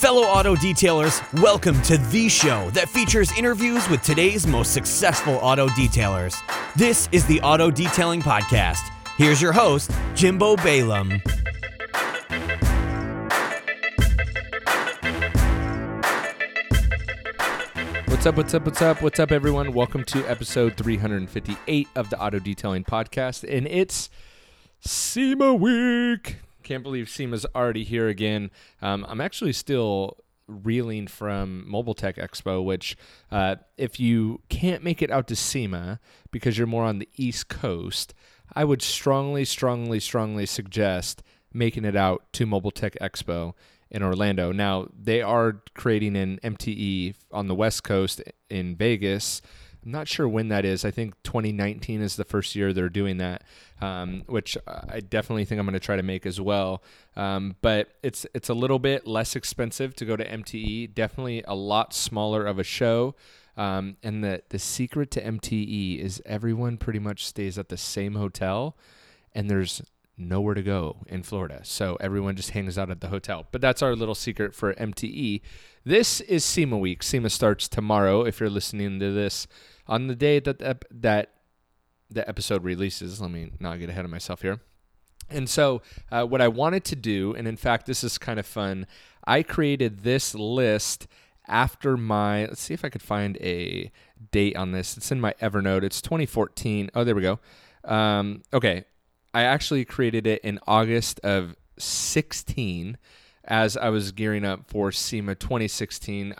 Fellow auto detailers, welcome to the show that features interviews with today's most successful auto detailers. This is the Auto Detailing Podcast. Here's your host, Jimbo Balaam. What's up, everyone? Welcome to episode 358 of the Auto Detailing Podcast, and it's SEMA week. Can't believe SEMA's already here again. I'm actually still reeling from Mobile Tech Expo, which if you can't make it out to SEMA because you're more on the East Coast, I would strongly suggest making it out to Mobile Tech Expo in Orlando. Now, they are creating an MTE on the West Coast in Vegas. I'm not sure when that is. I think 2019 is the first year they're doing that, which I definitely think I'm going to try to make as well. But it's a little bit less expensive to go to MTE. Definitely a lot smaller of a show. And the secret to MTE is everyone pretty much stays at the same hotel, and there's nowhere to go in Florida. So everyone just hangs out at the hotel. But that's our little secret for MTE. This is SEMA week. SEMA starts tomorrow if you're listening to this on the day that the episode releases. Let me not get ahead of myself here. And so what I wanted to do, and in fact, this is kind of fun, I created this list after let's see if I could find a date on this. It's in my Evernote. It's 2014. Oh, there we go. Okay. I actually created it in August of 16 as I was gearing up for SEMA 2016.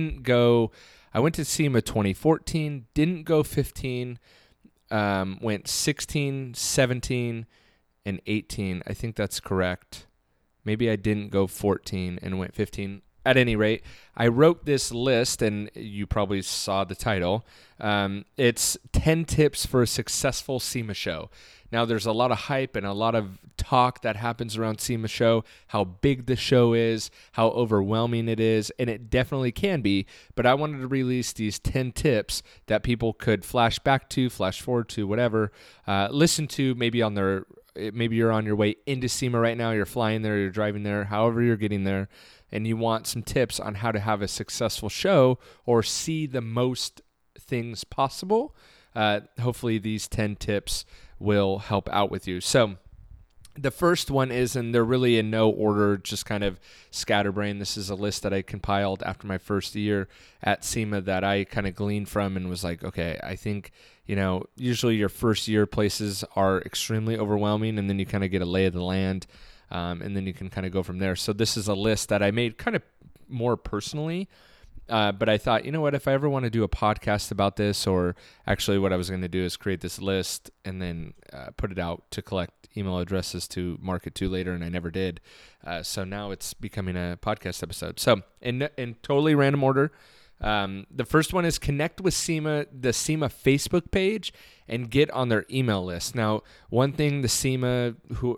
I went to SEMA 2014, didn't go 15, went 16, 17, and 18. I think that's correct. Maybe I didn't go 14 and went 15. At any rate, I wrote this list, and you probably saw the title. It's 10 tips for a successful SEMA show. Now, there's a lot of hype and a lot of talk that happens around SEMA show, how big the show is, how overwhelming it is, and it definitely can be. But I wanted to release these 10 tips that people could flash back to, flash forward to, whatever, listen to maybe you're on your way into SEMA right now, you're flying there, you're driving there, however you're getting there, and you want some tips on how to have a successful show or see the most things possible. Hopefully these 10 tips will help out with you. So the first one is, and they're really in no order, just kind of scatterbrained. This is a list that I compiled after my first year at SEMA that I kind of gleaned from and was like, okay, I think, usually your first year places are extremely overwhelming, and then you kind of get a lay of the land, and then you can kind of go from there. So this is a list that I made kind of more personally. But I thought, you know what, if I ever want to do a podcast about this, or actually what I was going to do is create this list and then put it out to collect email addresses to market to later, and I never did. So now it's becoming a podcast episode. So in totally random order, the first one is connect with the SEMA Facebook page and get on their email list. Now, one thing the SEMA,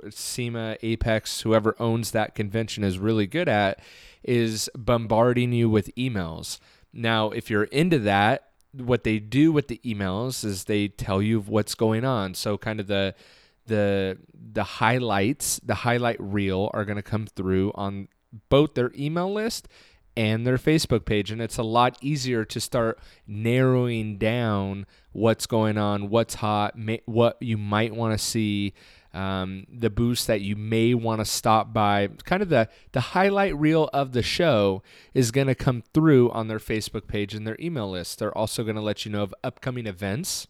Apex, whoever owns that convention is really good at is bombarding you with emails. Now, if you're into that, what they do with the emails is they tell you what's going on. So kind of the highlights, the highlight reel are going to come through on both their email list and their Facebook page. And it's a lot easier to start narrowing down what's going on, what's hot, what you might want to see, the booths that you may want to stop by. Kind of the highlight reel of the show is going to come through on their Facebook page and their email list. They're also going to let you know of upcoming events,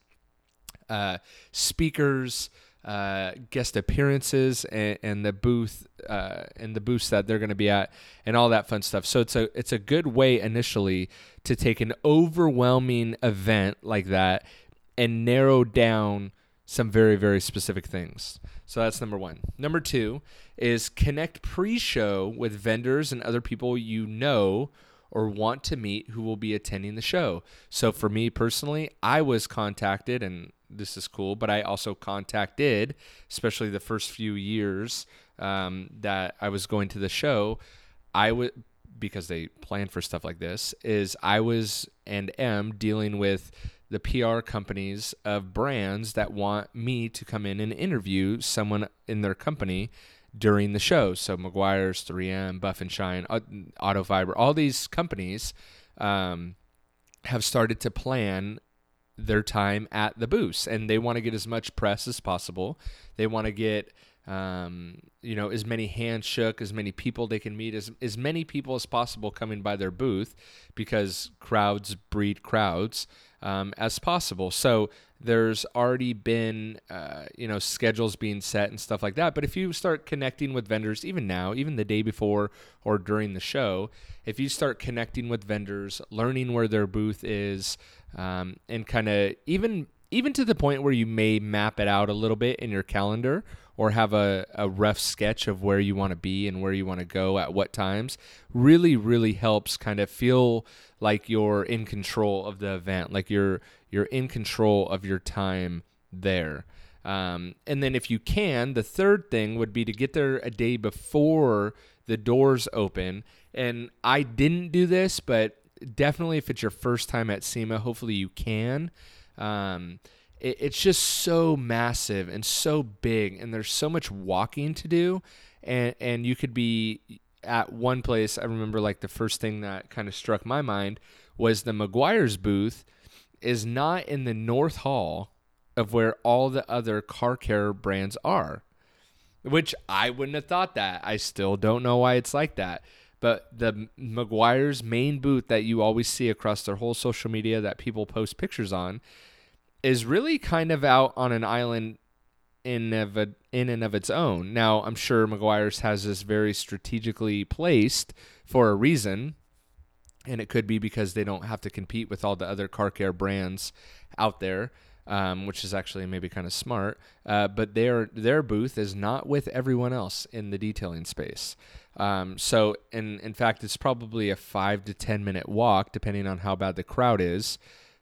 speakers, guest appearances, and the booths that they're going to be at, and all that fun stuff. So it's a good way initially to take an overwhelming event like that and narrow down some very, very specific things. So that's number one. Number two is connect pre-show with vendors and other people you know or want to meet who will be attending the show. So for me personally, I was contacted, and this is cool, but I also contacted, especially the first few years that I was going to the show, because they plan for stuff like this, I was and am dealing with the PR companies of brands that want me to come in and interview someone in their company during the show. So Meguiar's, 3M, Buff and Shine, Auto Fiber, all these companies have started to plan their time at the booths, and they want to get as much press as possible. They want to get as many hands shook, as many people they can meet, as many people as possible coming by their booth, because crowds breed crowds as possible. So there's already been schedules being set and stuff like that. But if you start connecting with vendors, even now, even the day before or during the show, if you start connecting with vendors, learning where their booth is, and kind of even to the point where you may map it out a little bit in your calendar, or have a rough sketch of where you want to be and where you want to go at what times, really, really helps kind of feel like you're in control of the event, like you're in control of your time there. And then if you can, the third thing would be to get there a day before the doors open. And I didn't do this, but definitely if it's your first time at SEMA, hopefully you can. It's just so massive and so big, and there's so much walking to do, and you could be at one place. I remember like the first thing that kind of struck my mind was the Meguiar's booth is not in the North Hall of where all the other car care brands are, which I wouldn't have thought that. I still don't know why it's like that. But the Meguiar's main booth that you always see across their whole social media that people post pictures on is really kind of out on an island in and of its own. Now, I'm sure Meguiar's has this very strategically placed for a reason, and it could be because they don't have to compete with all the other car care brands out there, which is actually maybe kind of smart. But their booth is not with everyone else in the detailing space. So in fact, it's probably a 5 to 10 minute walk, depending on how bad the crowd is,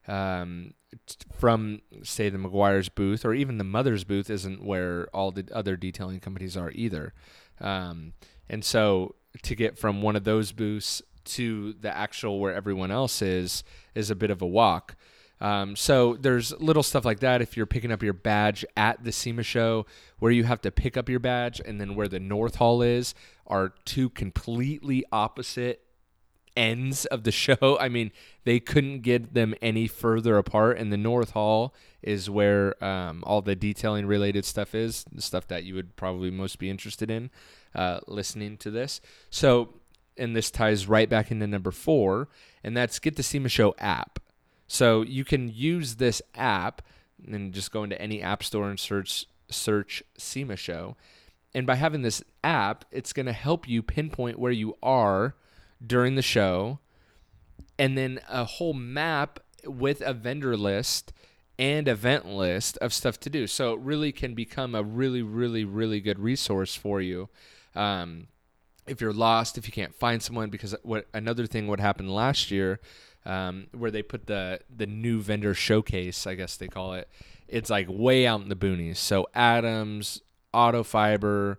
from, say, the Meguiar's booth, or even the Mother's booth isn't where all the other detailing companies are either. And so to get from one of those booths to the actual where everyone else is a bit of a walk. So there's little stuff like that. If you're picking up your badge at the SEMA show, where you have to pick up your badge, and then where the North Hall is, are two completely opposite ends of the show. I mean, they couldn't get them any further apart, and the North Hall is where all the detailing related stuff is, the stuff that you would probably most be interested in listening to this. So, and this ties right back into number 4, and that's get the SEMA Show app. So you can use this app and just go into any app store and search SEMA Show. And by having this app, it's going to help you pinpoint where you are during the show, and then a whole map with a vendor list and event list of stuff to do. So it really can become a really, really, really good resource for you. If you're lost, if you can't find someone, because another thing what happened last year, where they put the new vendor showcase, I guess they call it, it's like way out in the boonies. So Adams, Auto Fiber,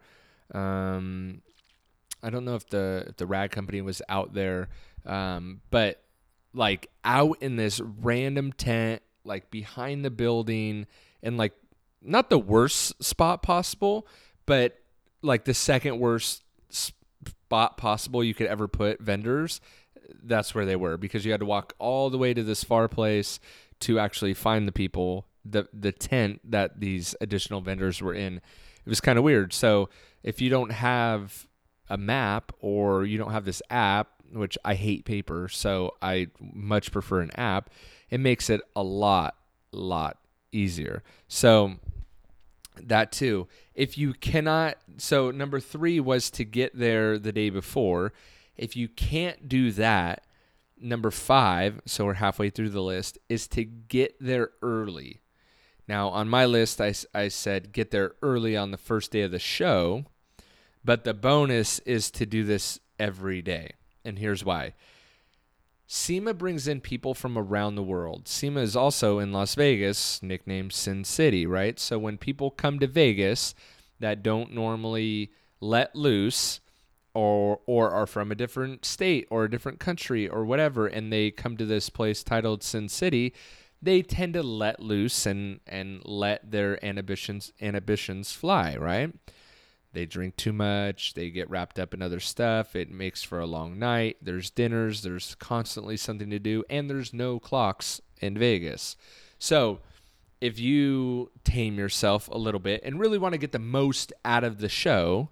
I don't know if the Rad Company was out there, but like out in this random tent, like behind the building, and like not the worst spot possible, but like the second worst spot possible you could ever put vendors. That's where they were, because you had to walk all the way to this far place to actually find the people, the tent that these additional vendors were in. It was kind of weird. So if you don't have a map, or you don't have this app, which I hate paper, so I much prefer an app, it makes it a lot easier. So that too. If you cannot, so number 3 was to get there the day before. If you can't do that, number 5, so we're halfway through the list, is to get there early. Now, on my list, I said get there early on the first day of the show, but the bonus is to do this every day. And here's why. SEMA brings in people from around the world. SEMA is also in Las Vegas, nicknamed Sin City, right? So when people come to Vegas that don't normally let loose, or are from a different state or a different country or whatever, and they come to this place titled Sin City, they tend to let loose and let their inhibitions fly, right? They drink too much. They get wrapped up in other stuff. It makes for a long night. There's dinners. There's constantly something to do. And there's no clocks in Vegas. So if you tame yourself a little bit and really want to get the most out of the show,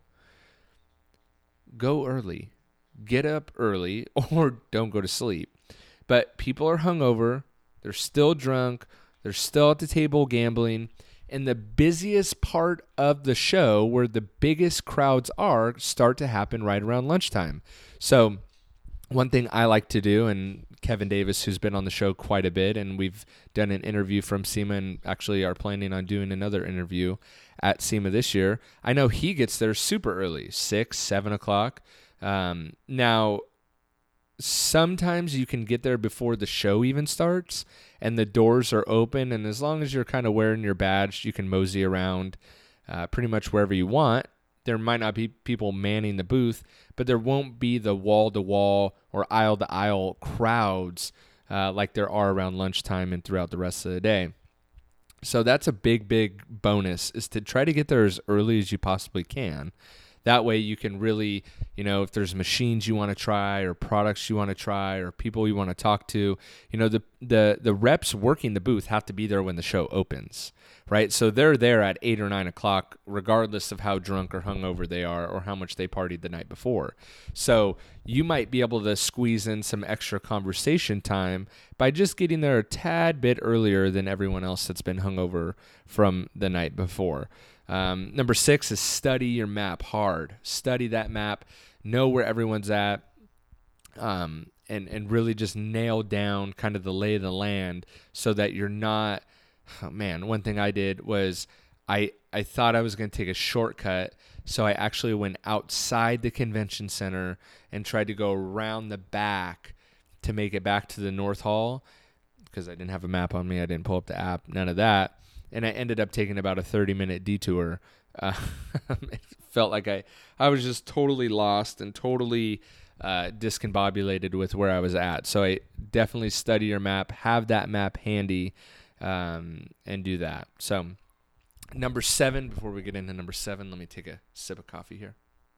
go early. Get up early or don't go to sleep. But people are hungover. They're still drunk. They're still at the table gambling. And the busiest part of the show, where the biggest crowds are, start to happen right around lunchtime. So one thing I like to do, and Kevin Davis, who's been on the show quite a bit, and we've done an interview from SEMA and actually are planning on doing another interview at SEMA this year. I know he gets there super early, 6, 7 o'clock. Now, sometimes you can get there before the show even starts and the doors are open, and as long as you're kind of wearing your badge, you can mosey around pretty much wherever you want. There might not be people manning the booth, but there won't be the wall-to-wall or aisle-to-aisle crowds like there are around lunchtime and throughout the rest of the day. So that's a big, big bonus, is to try to get there as early as you possibly can. That way you can really, if there's machines you want to try or products you want to try or people you want to talk to, the reps working the booth have to be there when the show opens, right? So they're there at 8 or 9 o'clock, regardless of how drunk or hungover they are or how much they partied the night before. So you might be able to squeeze in some extra conversation time by just getting there a tad bit earlier than everyone else that's been hungover from the night before. Number 6 is study your map hard. Study that map, know where everyone's at, and really just nail down kind of the lay of the land so that you're not, one thing I did was I thought I was going to take a shortcut, so I actually went outside the convention center and tried to go around the back to make it back to the North Hall because I didn't have a map on me. I didn't pull up the app, none of that. And I ended up taking about a 30-minute detour. It felt like I was just totally lost and totally discombobulated with where I was at. So I definitely study your map, have that map handy, and do that. So number 7, before we get into number 7, let me take a sip of coffee here.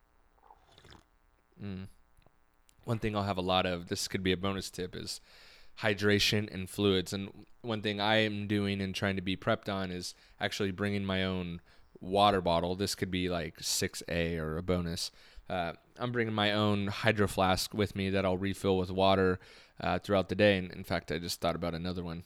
One thing I'll have a lot of, this could be a bonus tip, is hydration and fluids. And one thing I am doing and trying to be prepped on is actually bringing my own water bottle. This could be like 6A or a bonus. I'm bringing my own hydro flask with me that I'll refill with water throughout the day. And in fact, I just thought about another one.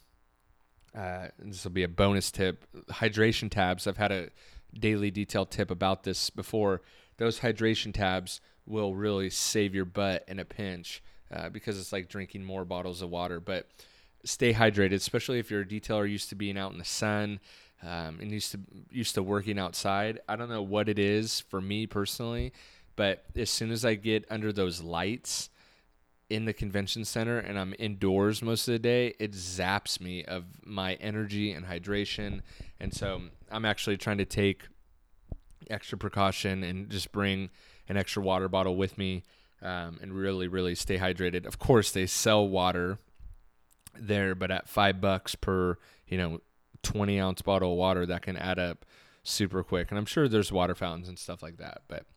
This will be a bonus tip. Hydration tabs. I've had a daily detailed tip about this before. Those hydration tabs will really save your butt in a pinch. Because it's like drinking more bottles of water. But stay hydrated, especially if you're a detailer used to being out in the sun and used to working outside. I don't know what it is for me personally, but as soon as I get under those lights in the convention center and I'm indoors most of the day, it zaps me of my energy and hydration. And so I'm actually trying to take extra precaution and just bring an extra water bottle with me. And really, really stay hydrated. Of course, they sell water there, but at $5 per, 20-ounce bottle of water, that can add up super quick. And I'm sure there's water fountains and stuff like that. But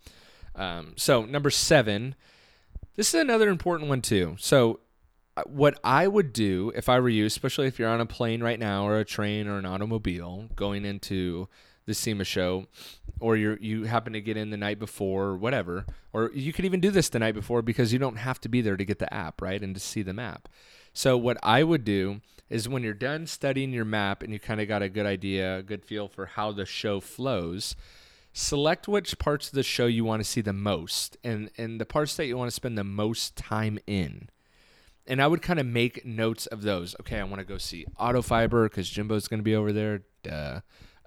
so number 7, this is another important one too. So what I would do if I were you, especially if you're on a plane right now or a train or an automobile going into the SEMA show, or you happen to get in the night before or whatever, or you could even do this the night before because you don't have to be there to get the app, right, and to see the map. So what I would do is when you're done studying your map and you kind of got a good idea, a good feel for how the show flows, select which parts of the show you want to see the most and the parts that you want to spend the most time in. And I would kind of make notes of those. Okay, I want to go see Auto Fiber because Jimbo's going to be over there. Duh.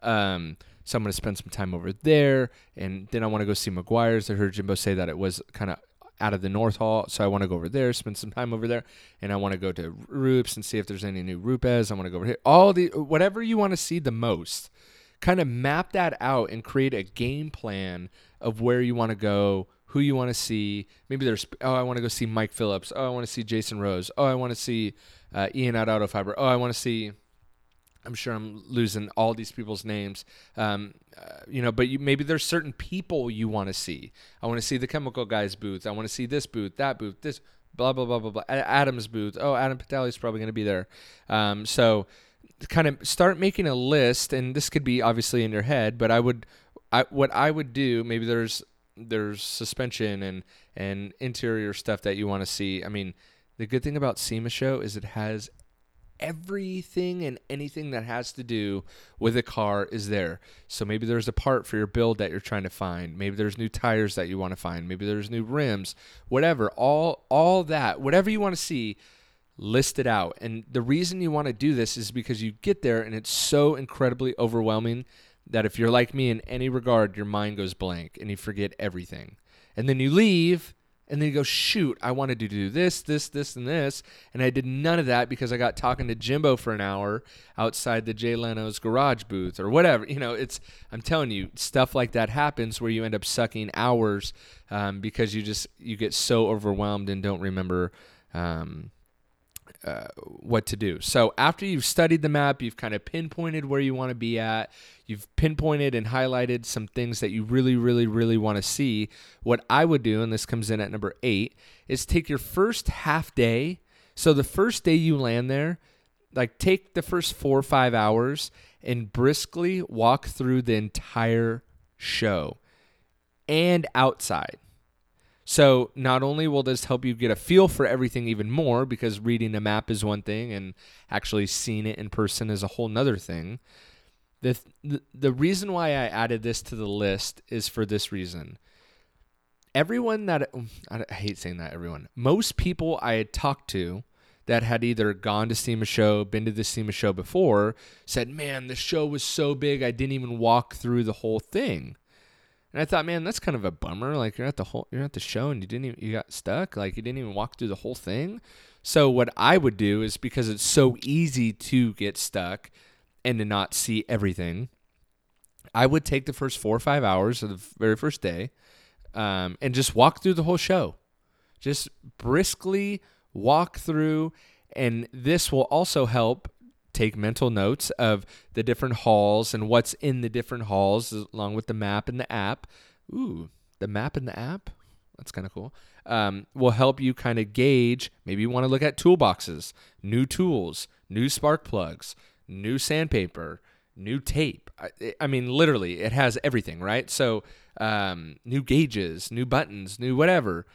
So I'm going to spend some time over there, and then I want to go see Meguiar's. I heard Jimbo say that it was kind of out of the North Hall, so I want to go over there, spend some time over there, and I want to go to Rupe's and see if there's any new Rupes. I want to go over here. Whatever you want to see the most, kind of map that out and create a game plan of where you want to go, who you want to see. Maybe I want to go see Mike Phillips. I want to see Jason Rose. I want to see Ian at Auto Fiber. I want to see I'm sure I'm losing all these people's names, but maybe there's certain people you want to see. I want to see the chemical guy's booth. I want to see this booth, that booth, this, blah, blah, blah, blah, blah. Adam's booth. Oh, Adam Patali's probably going to be there. So kind of start making a list, and this could be obviously in your head, but what I would do, maybe there's suspension and interior stuff that you want to see. I mean, the good thing about SEMA Show is it has everything and anything that has to do with a car is there. So maybe there's a part for your build that you're trying to find. Maybe there's new tires that you want to find. Maybe there's new rims, whatever, all that, whatever you want to see, list it out. And the reason you want to do this is because you get there and it's so incredibly overwhelming that if you're like me in any regard, your mind goes blank and you forget everything. And then you leave and then you go, shoot, I wanted to do this, this, this, and this. And I did none of that because I got talking to Jimbo for an hour outside the Jay Leno's garage booth or whatever. I'm telling you, stuff like that happens where you end up sucking hours because you get so overwhelmed and don't remember what to do. So after you've studied the map, you've kind of pinpointed where you want to be at, you've pinpointed and highlighted some things that you really, really, really want to see. What I would do, and this comes in at number 8, is take your first half day. So the first day you land there, like take the first 4 or 5 hours and briskly walk through the entire show and outside. So not only will this help you get a feel for everything even more, because reading the map is one thing and actually seeing it in person is a whole nother thing. The reason why I added this to the list is for this reason. Everyone that, I hate saying that, everyone, most people I had talked to that had either gone to SEMA Show, been to the SEMA Show before, said, man, the show was so big I didn't even walk through the whole thing. And I thought, man, that's kind of a bummer. Like you're at the show and you got stuck. Like you didn't even walk through the whole thing. So what I would do is, because it's so easy to get stuck and to not see everything, I would take the first 4 or 5 hours of the very first day and just walk through the whole show. Just briskly walk through, and this will also help take mental notes of the different halls and what's in the different halls, along with the map and the app. Ooh, the map and the app? That's kind of cool. Will help you kind of gauge. Maybe you want to look at toolboxes, new tools, new spark plugs, new sandpaper, new tape. I mean, literally, it has everything, right? So new gauges, new buttons, new whatever.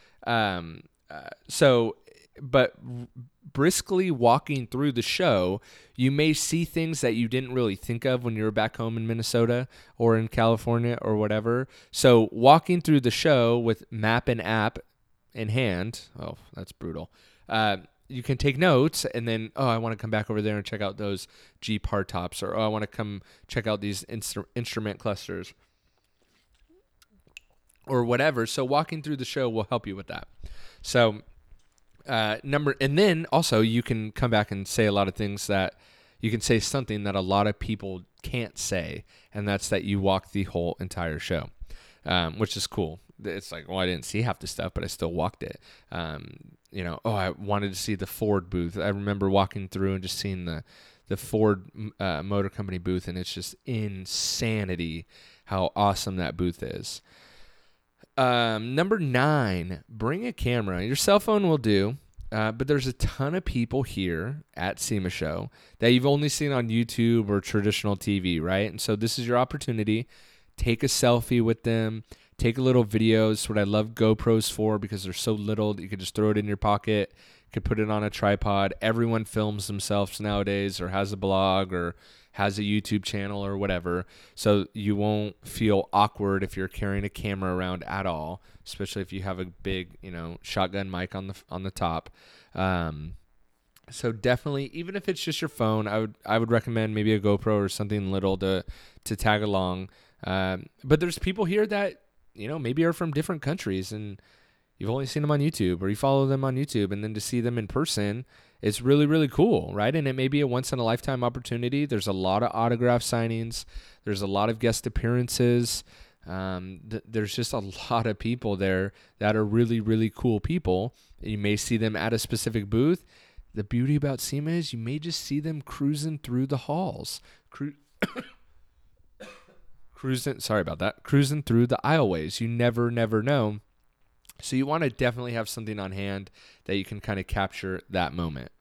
But briskly walking through the show, you may see things that you didn't really think of when you were back home in Minnesota or in California or whatever. So walking through the show with map and app in hand, oh, that's brutal. You can take notes and then, I want to come back over there and check out those Jeep hardtops, or I want to come check out these instrument clusters or whatever. So walking through the show will help you with that. So and then also you can come back and say a lot of things that you can say something that a lot of people can't say, and that's that you walk the whole entire show, which is cool. It's like, well, I didn't see half the stuff, but I still walked it. I wanted to see the Ford booth. I remember walking through and just seeing the Ford Motor Company booth, and it's just insanity how awesome that booth is. Number 9, bring a camera. Your cell phone will do, but there's a ton of people here at SEMA Show that you've only seen on YouTube or traditional TV, right? And so this is your opportunity. Take a selfie with them. Take a little video. This is what I love GoPros for, because they're so little that you can just throw it in your pocket. You can put it on a tripod. Everyone films themselves nowadays, or has a blog, or has a YouTube channel or whatever, so you won't feel awkward if you're carrying a camera around at all, especially if you have a big, shotgun mic on the top. So definitely, even if it's just your phone, I would recommend maybe a GoPro or something little to tag along. But there's people here that maybe are from different countries, and you've only seen them on YouTube, or you follow them on YouTube, and then to see them in person, it's really, really cool, right? And it may be a once-in-a-lifetime opportunity. There's a lot of autograph signings. There's a lot of guest appearances. There's just a lot of people there that are really, really cool people. You may see them at a specific booth. the beauty about SEMA is you may just see them cruising through the halls. Cruising through the aisleways. You never know. So you want to definitely have something on hand that you can kind of capture that moment.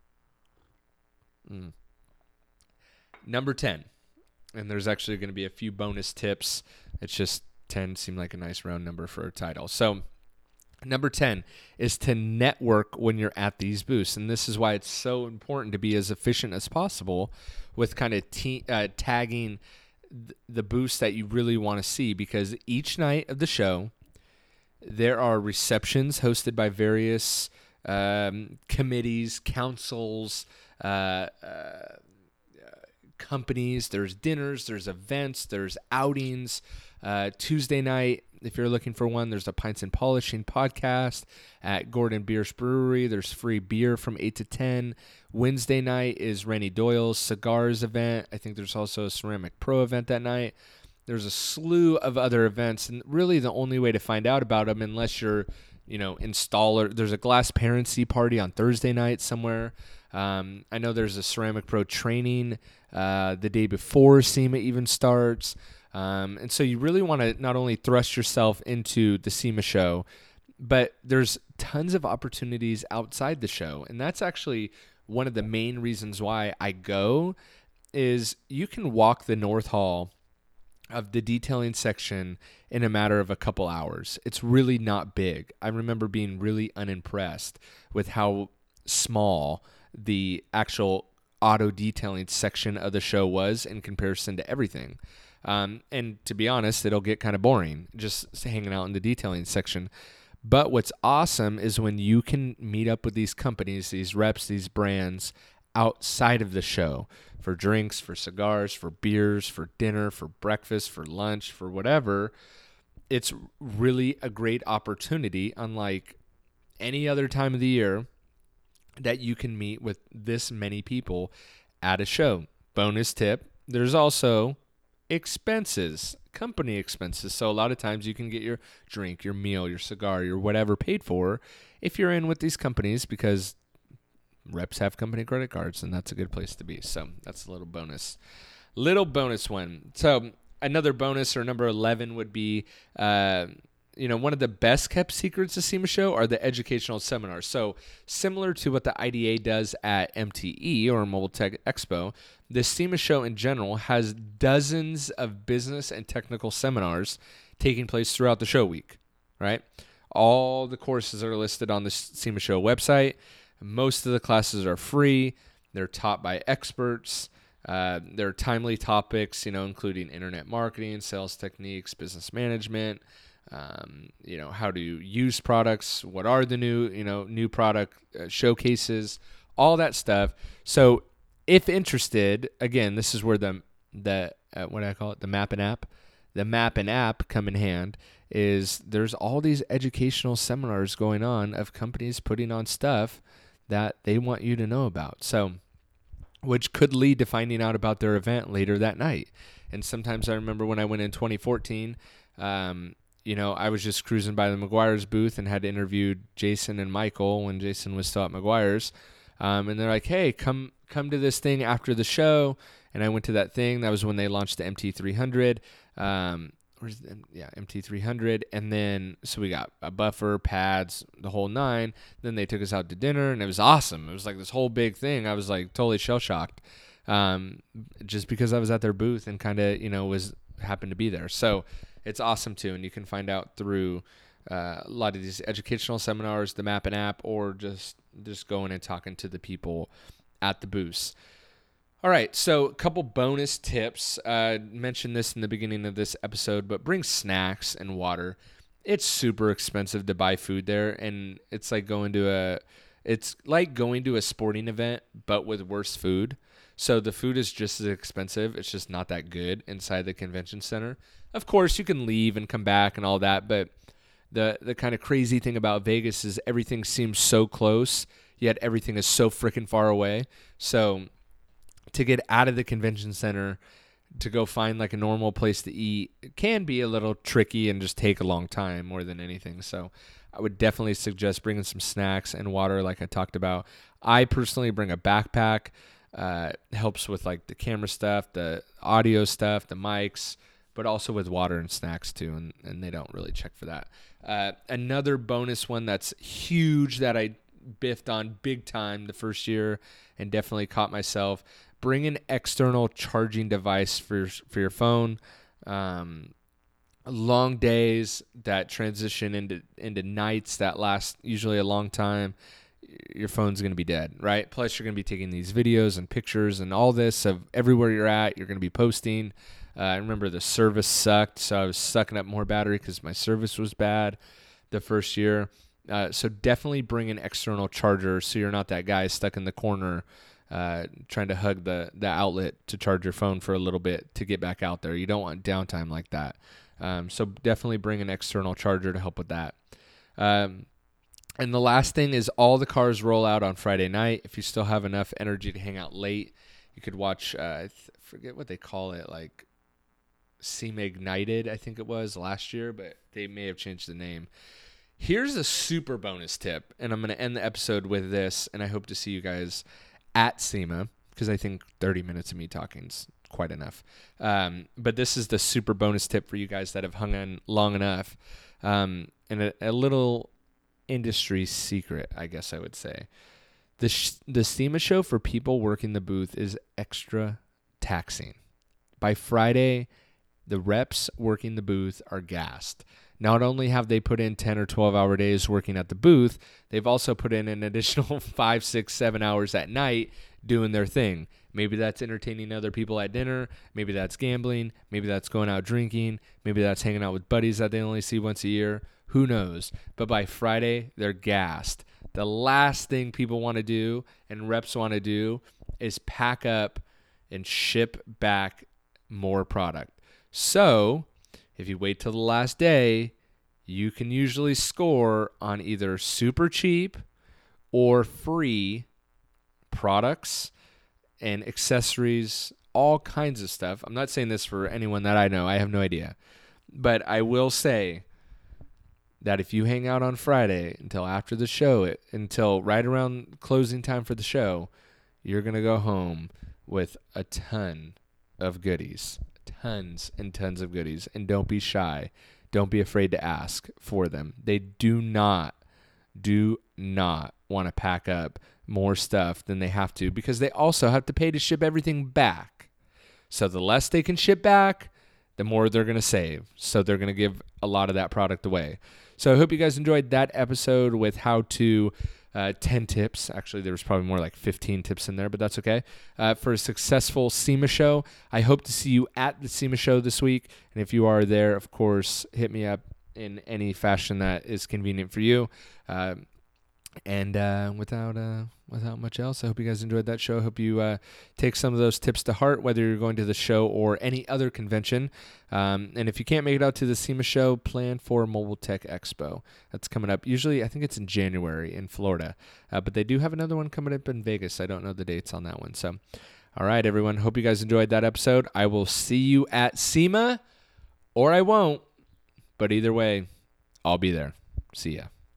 Number 10. And there's actually going to be a few bonus tips. It's just 10 seemed like a nice round number for a title. So number 10 is to network when you're at these booths. And this is why it's so important to be as efficient as possible with kind of tagging the booths that you really want to see, because each night of the show, there are receptions hosted by various committees, councils, companies. There's dinners, there's events, there's outings. Tuesday night, if you're looking for one, there's a Pints and Polishing podcast at Gordon Bierce Brewery. There's free beer from 8 to 10. Wednesday night is Rennie Doyle's Cigars event. I think there's also a Ceramic Pro event that night. There's a slew of other events, and really the only way to find out about them, unless you're, installer. There's a Glass Parency party on Thursday night somewhere. I know there's a Ceramic Pro training the day before SEMA even starts. And so you really want to not only thrust yourself into the SEMA show, but there's tons of opportunities outside the show. And that's actually one of the main reasons why I go, is you can walk the North Hall of the detailing section in a matter of a couple hours. It's really not big. I remember being really unimpressed with how small the actual auto detailing section of the show was in comparison to everything. And to be honest, it'll get kind of boring just hanging out in the detailing section. But what's awesome is when you can meet up with these companies, these reps, these brands outside of the show for drinks, for cigars, for beers, for dinner, for breakfast, for lunch, for whatever. It's really a great opportunity, unlike any other time of the year, that you can meet with this many people at a show. Bonus tip, there's also expenses, company expenses. So a lot of times you can get your drink, your meal, your cigar, your whatever paid for if you're in with these companies, because reps have company credit cards, and that's a good place to be. So that's a little bonus one. So another bonus, or number 11, would be, one of the best kept secrets of SEMA show are the educational seminars. So similar to what the IDA does at MTE, or Mobile Tech Expo, the SEMA show in general has dozens of business and technical seminars taking place throughout the show week, right? All the courses are listed on the SEMA show website. Most of the classes are free. They're taught by experts. They're timely topics, including internet marketing, sales techniques, business management, how to use products, what are the new product showcases, all that stuff. So if interested, again, this is where the what do I call it? The map and app come in hand. Is there's all these educational seminars going on of companies putting on stuff that they want you to know about. So, which could lead to finding out about their event later that night. And sometimes I remember when I went in 2014, I was just cruising by the Meguiar's booth and had interviewed Jason and Michael when Jason was still at Meguiar's. And they're like, hey, come to this thing after the show. And I went to that thing. That was when they launched the MT300. MT300. And then, so we got a buffer, pads, the whole nine. Then they took us out to dinner, and it was awesome. It was like this whole big thing. I was like totally shell-shocked, just because I was at their booth and kind of, happened to be there. So it's awesome too. And you can find out through a lot of these educational seminars, the map and app, or just going and talking to the people at the booths. All right, so a couple bonus tips. Mentioned this in the beginning of this episode, but bring snacks and water. It's super expensive to buy food there, and it's like going to a sporting event, but with worse food. So the food is just as expensive. It's just not that good inside the convention center. Of course, you can leave and come back and all that, but the kind of crazy thing about Vegas is everything seems so close, yet everything is so freaking far away. So to get out of the convention center to go find like a normal place to eat, it can be a little tricky and just take a long time more than anything. So I would definitely suggest bringing some snacks and water like I talked about. I personally bring a backpack. Helps with like the camera stuff, the audio stuff, the mics, but also with water and snacks too, and they don't really check for that. Another bonus one that's huge that I biffed on big time the first year and definitely caught myself: bring an external charging device for your phone. Long days that transition into nights that last usually a long time, your phone's going to be dead, right? Plus, you're going to be taking these videos and pictures and all this of everywhere you're at. You're going to be posting. I remember the service sucked, so I was sucking up more battery because my service was bad the first year. So definitely bring an external charger so you're not that guy stuck in the corner trying to hug the outlet to charge your phone for a little bit to get back out there. You don't want downtime like that. So definitely bring an external charger to help with that. And the last thing is all the cars roll out on Friday night. If you still have enough energy to hang out late, you could watch, I forget what they call it, like SEMA Ignited, I think it was last year, but they may have changed the name. Here's a super bonus tip, and I'm going to end the episode with this, and I hope to see you guys at SEMA, because I think 30 minutes of me talking is quite enough. But this is the super bonus tip for you guys that have hung on long enough. And a little industry secret, I guess I would say. The SEMA show for people working the booth is extra taxing. By Friday, the reps working the booth are gassed. Not only have they put in 10 or 12-hour days working at the booth, they've also put in an additional 5, 6, 7 hours at night doing their thing. Maybe that's entertaining other people at dinner. Maybe that's gambling. Maybe that's going out drinking. Maybe that's hanging out with buddies that they only see once a year. Who knows? But by Friday, they're gassed. The last thing people want to do and reps want to do is pack up and ship back more product. So if you wait till the last day, you can usually score on either super cheap or free products and accessories, all kinds of stuff. I'm not saying this for anyone that I know. I have no idea. But I will say that if you hang out on Friday until after the show, until right around closing time for the show, you're going to go home with a ton of goodies. Tons and tons of goodies. And don't be shy. Don't be afraid to ask for them. They do not want to pack up more stuff than they have to, because they also have to pay to ship everything back. So the less they can ship back, the more they're going to save. So they're going to give a lot of that product away. So I hope you guys enjoyed that episode with how to 10 tips. Actually, there was probably more like 15 tips in there, but that's okay. For a successful SEMA show. I hope to see you at the SEMA show this week. And if you are there, of course, hit me up in any fashion that is convenient for you. And without much else, I hope you guys enjoyed that show. I hope you take some of those tips to heart, whether you're going to the show or any other convention. And if you can't make it out to the SEMA show, plan for Mobile Tech Expo. That's coming up. Usually, I think it's in January in Florida. But they do have another one coming up in Vegas. I don't know the dates on that one. So, all right, everyone. Hope you guys enjoyed that episode. I will see you at SEMA, or I won't. But either way, I'll be there. See ya.